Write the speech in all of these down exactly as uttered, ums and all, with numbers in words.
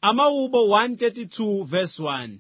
Amawubo one thirty-two verse one.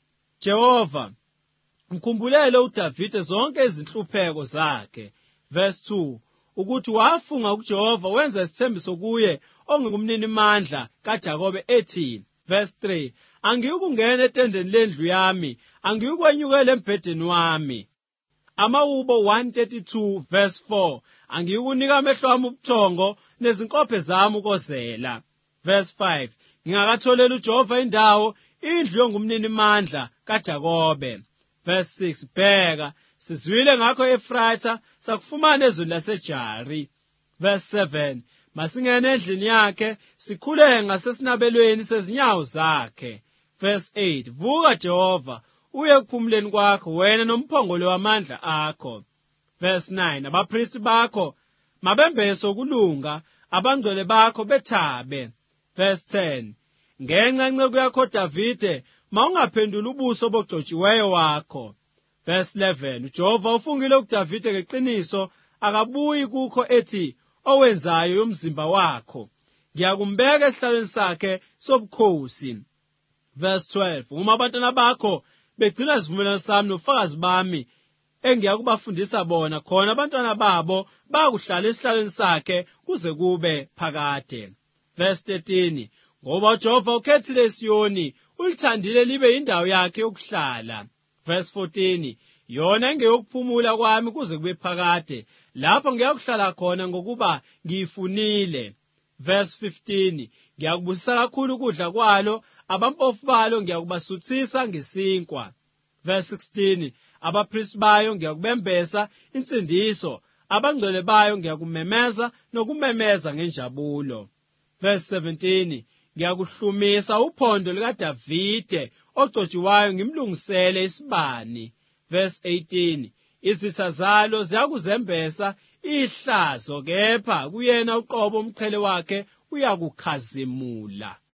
Jehova, mkhumbulele uDavide zonke izinhlupheko zakhe. Verse two. Ukuthi wafunga kuJehova wenza isithembiso kuye ongumnini mandla kaJakobe ethi. Verse three. Angiyukungena etendeni lendlu yami, angiyukwenyukela embhedeni wami. Amawubo one thirty-two verse four. Angiyukunika amehlo ami ubuthongo nezinkophe zami ukozela. Verse five. Ngingakatholela uJehova indawo, indlu yongumnini mandla kaJakobe. Verse six. Bheka, sizwile ngakho eFratha, sakufumana ezweni laseJari. Verse seven. Masingene endlini yakhe, sikhuleke ngasesinabelweni sezinyawo zakhe. Verse eight. Vuka Jehova, uye ekuphumuleni kwakho, wena nomphongolo wamandla akho. Verse nine. Abaphristi bakho mabembese ukulunga, abangcwele bakho bethabe. Verse ten. Ngenxa yenceku yakho Davide, mawungaphendula ubuso bogcotshiweyo wakho. Verse eleven. uJehova ufungile kuDavide ngeqiniso, akabuyi kukho ethi owenzayo yomzimba wakho. Ngiyakumbeka esihlalweni sakhe sobukhosi. Verse twelve. Uma abantwana bakho begcina isivumelwano sami nofakazi bami engiyakubafundisa bona, khona abantwana babo bakuhlala esihlalweni sakhe kuze kube phakade. Verse thirteen. Ngoba uJehova ukhethile iSiyoni, ulithandile libe indawo yakhe yokuhlala. Verse fourteen. Yona engeyokuphumula kwami kuze kube phakade, lapho ngiyakuhlala khona ngokuba ngiyifunile. Verse fifteen. Ngiyakubusisa kakhulu ukudla kwalo, abampofu balo ngiyakubasuthisa ngesinkwa. Verse sixteen. Abaphristi bayo ngiyakubembesa insindiso, abangcwele bayo ngiyakumemeza nokumemeza ngenjabulo. Verse seventeen. Ngiyakuhlumisa uphondo likaDavide ogcotshiwayo, ngimlungisele isibani. Verse eighteen. Izitha zalo ziyakuzembesa ihlazo, kepha kuyena uqobo umqhele wakhe uyakukhazimula.